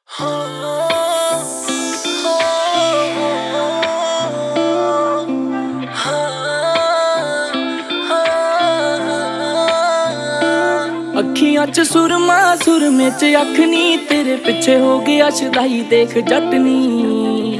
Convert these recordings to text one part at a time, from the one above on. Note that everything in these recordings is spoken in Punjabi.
ਅੱਖੀਆਂ ਚ ਸੁਰਮਾ ਸੁਰਮੇ ਚ ਅੱਖ ਨੀ, ਤੇਰੇ ਪਿੱਛੇ ਹੋ ਗਿਆ ਸ਼ਦਾਈ ਦੇਖ ਜੱਟਨੀ।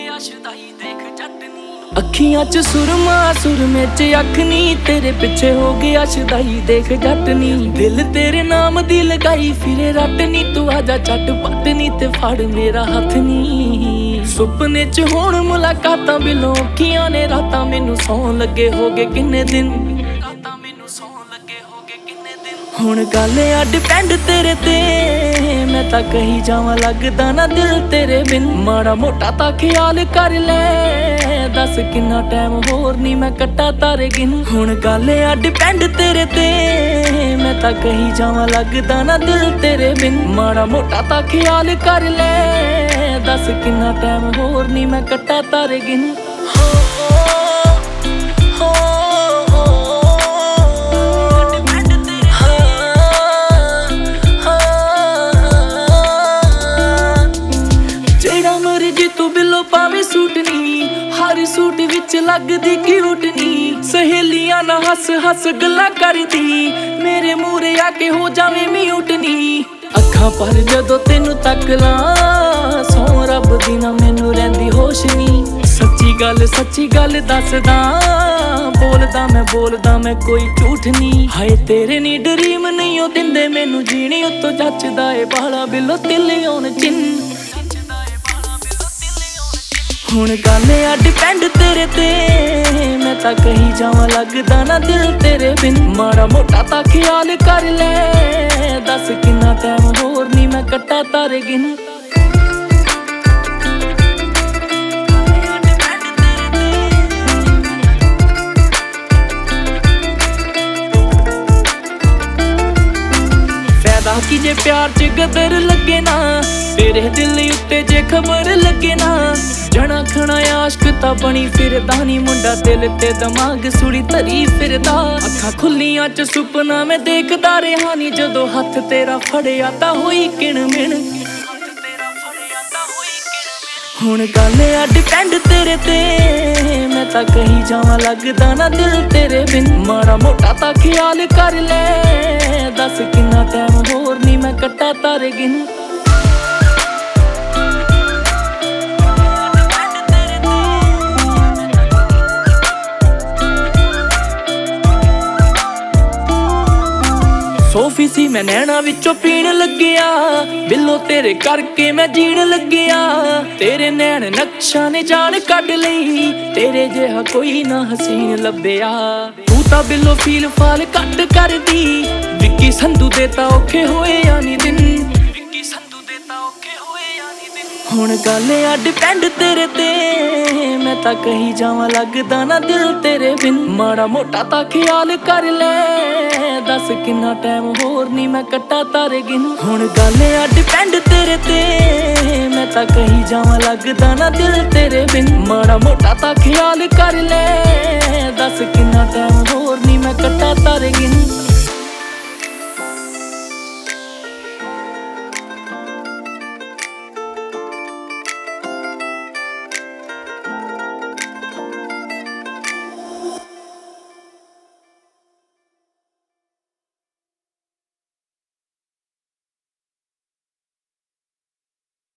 ਅੱਖੀਆਂ ਚ ਸੁਰਮਾ ਸੁਰਮੇ ਚ ਅੱਖ ਨੀ, ਤੇਰੇ ਪਿੱਛੇ ਹੋ ਗਿਆ ਸ਼ਦਾਈ ਦੇਖ ਜੱਟਨੀ। ਦਿਲ ਤੇਰੇ ਨਾਮ ਦੀ ਲਗਾਈ ਫਿਰੇ ਰੱਟ ਨੀ, ਤੂੰ ਆਜਾ ਝੱਟ ਪੱਟ ਨੀ ਤੇ ਫੜ ਮੇਰਾ ਹੱਥ ਨੀ। ਸੁਪਨੇ ਚ ਹੋਣ ਮੁਲਾਕਾਤਾਂ ਬਿਲੋਂ ਅੱਖੀਆਂ ਨੇ ਰਾਤਾਂ, ਮੈਨੂੰ ਸੌਣ ਲੱਗੇ ਹੋਗੇ ਕਿੰਨੇ ਦਿਨ। ਹੁਣ ਗੱਲ ਆ ਡਿਪੈਂਡ ਤੇਰੇ ਤੇ, ਮੈਂ ਤਾਂ ਕਹੀ ਜਾਵਾਂ ਲੱਗਦਾ ਨਾ ਦਿਲ ਤੇਰੇ ਬਿਨ। ਮਾੜਾ ਮੋਟਾ ਤਾਂ ਖਿਆਲ ਕਰ ਲੈ, ਦੱਸ ਕਿੰਨਾ ਟਾਈਮ ਹੋਰ ਨੀ ਮੈਂ ਕੱਟਾ ਤਾਰੇ ਗਿਨ। ਹੁਣ ਗੱਲ ਆ ਡਿਪੈਂਡ ਤੇਰੇ ਤੇ, ਮੈਂ ਤਾਂ ਕਹੀ ਜਾਵਾਂ ਲੱਗਦਾ ਨਾ ਦਿਲ ਤੇਰੇ ਬਿਨ। ਮਾੜਾ ਮੋਟਾ ਤਾਂ ਖਿਆਲ ਕਰ ਲੈ, ਦੱਸ ਕਿੰਨਾ ਟਾਈਮ ਹੋਰ ਨੀ ਮੈਂ ਕੱਟਾ ਤਾਰੇ ਗਿਨ। ਪਾਵੇ ਸੂਟ ਨੀ, ਹਰ ਸੂਟ ਵਿੱਚ ਲੱਗਦੀ ਕਿਊਟ ਨੀ। ਸਹੇਲੀਆਂ ਨਾਲ ਹੱਸ ਹੱਸ ਗੱਲਾਂ ਕਰਦੀ, ਮੇਰੇ ਮੂਹਰੇ ਆ ਕੇ ਹੋ ਜਾਵੇ ਮਿਊਟ ਨੀ। ਅੱਖਾਂ ਪਰ ਜਦੋਂ ਤੈਨੂੰ ਤੱਕ ਲਾਂ, ਸੌਂ ਰੱਬ ਦੀ ਨਾ ਮੈਨੂੰ ਰਹਿੰਦੀ ਹੋਸ਼ ਨੀ। ਸੱਚੀ ਗੱਲ ਦੱਸਦਾ, ਬੋਲਦਾ ਮੈਂ ਕੋਈ ਝੂਠ ਨੀ। ਹਾਏ ਤੇਰੇ ਨੀ ਡਰੀਮ ਨਹੀਂ ਉਹ ਦਿੰਦੇ ਮੈਨੂੰ ਜੀਣੀ, ਉੱਤੋਂ ਜੱਚਦਾ ਏ ਬਾਲਾ ਬਿੱਲੋ ਤਿਲ ਆਉਣ ਚਿੰਨ। ਹੁਣ ਗੱਲ ਆ ਡਿਪੈਂਡ ਤੇਰੇ ਤੇ, ਮੈਂ ਤਾਂ ਕਹੀ ਜਾਵਾਂ ਲੱਗਦਾ ਨਾ ਦਿਲ ਤੇਰੇ ਬਿਨ। ਮਾੜਾ ਮੋਟਾ ਤਾਂ ਖਿਆਲ ਕਰ ਲੈ, ਦੱਸ ਕਿੰਨਾ ਟਾਈਮ ਹੋਰ ਨੀ ਮੈਂ ਕੱਟਾ ਤਾਰੇ ਗਿਨ। ਫਾਇਦਾ ਕੀ ਜੇ ਪਿਆਰ ਚ ਗਦਰ ਲੱਗੇ ਨਾ, ਤੇਰੇ ਦਿਲ ਉੱਤੇ ਜੇ ਖਬਰ ਲੱਗੇ ਨਾ। ਜਣਾ ਖਣਾ ਆਸ਼ਕ ਤਾਂ ਬਣੀ ਫਿਰਦਾ ਨੀ, ਮੁੰਡਾ ਦਿਲ ਤੇ ਦਿਮਾਗ ਸੁੜੀ ਧਰੀ ਫਿਰਦਾ। ਅੱਖਾਂ ਖੁੱਲੀਆਂ ਚ ਸੁਪਨਾ ਮੈਂ ਦੇਖਦਾ ਰਿਹਾ ਨੀ, ਜਦੋਂ ਹੱਥ ਤੇਰਾ ਫੜਿਆ ਤਾਂ ਹੋਈ ਕਿਣ ਮਿਣ। ਹੁਣ ਗੱਲ ਆ ਡਿਪੈਂਡ ਤੇਰੇ ਤੇ, ਮੈਂ ਤਾਂ ਕਹੀ ਜਾਵਾਂ ਲੱਗਦਾ ਨਾ ਦਿਲ ਤੇਰੇ ਬਿਨ। ਮਾੜਾ ਮੋਟਾ ਤਾਂ ਖਿਆਲ ਕਰ ਲੈ, ਦੱਸ ਕਿੰਨਾ ਟਾਈਮ ਹੋਰ ਨੀ ਮੈਂ ਕੱਟਾ ਤਾਰੇ ਗਿਨ। ਸੋਫੀ ਸੀ ਮੈਂ ਨੈਣਾ ਵਿੱਚੋਂ ਪੀਣ ਲੱਗਿਆ, ਬਿੱਲੋ ਤੇਰੇ ਕਰਕੇ ਮੈਂ ਜੀਣ ਲੱਗਿਆ। ਤੇਰੇ ਨੈਣ ਨਕਸ਼ਾ ਨੇ ਜਾਨ ਕੱਢ ਲਈ, ਤੇਰੇ ਜਿਹਾ ਕੋਈ ਨਾ ਹਸੀਨ ਲੱਭਿਆ। ਤੂੰ ਤਾਂ ਬਿੱਲੋ ਫੀਲ ਫਾਲ ਘੱਟ ਕਰਦੀ, ਵਿੱਕੀ ਸੰਧੂ ਦੇ ਤਾਂ ਔਖੇ ਹੋਏ ਆ ਨੀ ਦਿਨ। ਹੁਣ ਗੱਲ ਆ ਡਿਪੈਂਡ ਤੇਰੇ ਤੇ, ਮੈਂ ਤਾਂ ਕਹੀ ਜਾਵਾਂ ਲੱਗਦਾ ਨਾ ਦਿਲ ਤੇਰੇ ਬਿਨ। ਮਾੜਾ ਮੋਟਾ ਤਾਂ ਖਿਆਲ ਕਰ ਲੈ, ਦੱਸ ਕਿੰਨਾ ਟਾਈਮ ਹੋਰ ਨੀ ਮੈਂ ਕੱਟਾ ਤਾਰੇ ਗਿਨ। ਹੁਣ ਗੱਲ ਆ ਡਿਪੈਂਡ ਤੇਰੇ ਤੇ, ਮੈਂ ਤਾਂ ਕਹੀ ਜਾਵਾਂ ਲੱਗਦਾ ਨਾ ਦਿਲ ਤੇਰੇ ਬਿਨ। ਮਾੜਾ ਮੋਟਾ ਤਾਂ ਖਿਆਲ ਕਰ ਲੈ, ਦੱਸ ਕਿੰਨਾ ਟਾਈਮ ਹੋਰ ਨੀ ਮੈਂ ਕੱਟਾ ਤਾਰੇ ਗਿਨ।